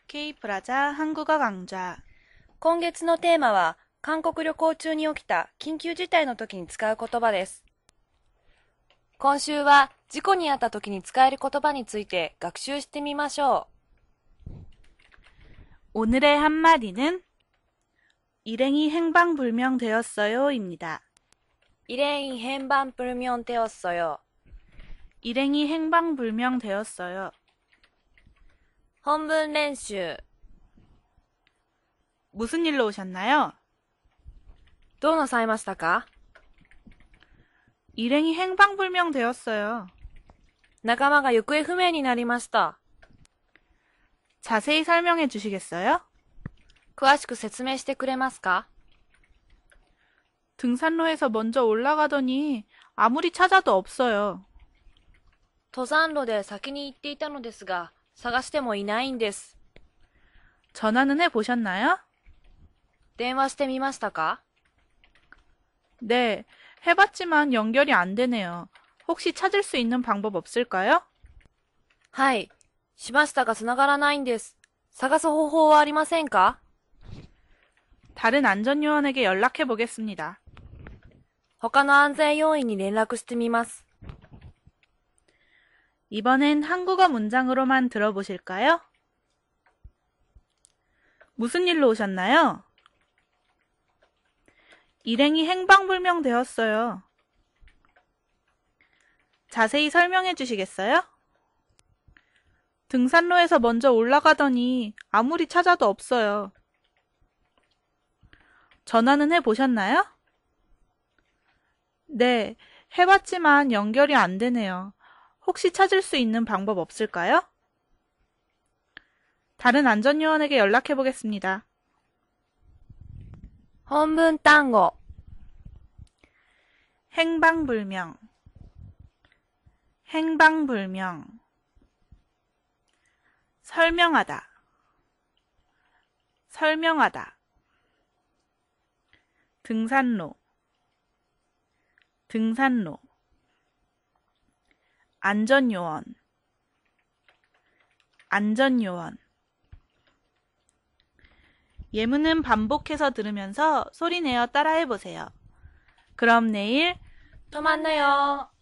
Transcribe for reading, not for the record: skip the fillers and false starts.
Kプラザ한국어 강좌. 今月のテーマは、韓国旅行中に起きた緊急事態の時に使う言葉です。今週は、事故に遭った時に使える言葉について学習してみましょ 오늘의 한마디는 일행이 행방불명되었어요입니다. う。일행이変番불명 되었어요。 일행이 행방불명되었어요. 本文練習。 무슨 일로 오셨나요? どうなさいましたか？ 일행이 행방불명되었어요. 仲間が行方不明になりました。 자세히 설명해 주시겠어요? 詳しく説明してくれますか？ 등산로에서 먼저 올라가더니 아무리 찾아도 없어요. 登山路で先に行っていたのですが、探してもいないんです。 전화는 해보셨나요? 電話してみましたか？ 네, 해봤지만 연결이 안 되네요. 혹시 찾을 수 있는 방법 없을까요? はい。しましたが繋がらないんです。探す方法はありませんか？ 다른 안전요원에게 연락해 보겠습니다. 他の安全要員に連絡してみます。 이번엔 한국어 문장으로만 들어보실까요? 무슨 일로 오셨나요? 일행이 행방불명되었어요. 자세히 설명해 주시겠어요? 등산로에서 먼저 올라가더니 아무리 찾아도 없어요. 전화는 해보셨나요? 네, 해봤지만 연결이 안 되네요. 혹시 찾을 수 있는 방법 없을까요? 다른 안전요원에게 연락해 보겠습니다. 本文単語。 행방불명, 행방불명. 설명하다, 설명하다. 등산로, 등산로. 안전요원, 안전요원. 예문은 반복해서 들으면서 소리내어 따라해보세요. 그럼 내일 止まんなよ。